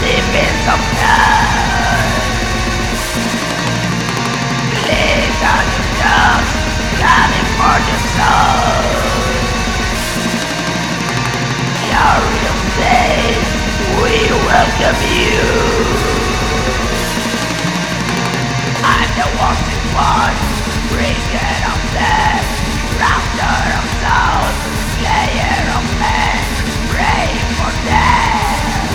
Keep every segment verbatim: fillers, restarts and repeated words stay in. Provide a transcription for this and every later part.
demons of night. Lead on the dust, coming for the soul. Your real place, we welcome you. I'm the wanted one, bringer of death, router of souls, slayer of men, pray for death.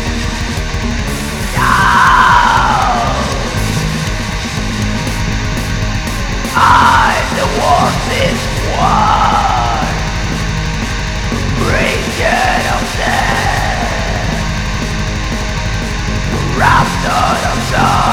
Now I'm the wanted one, bringer of death, router of souls.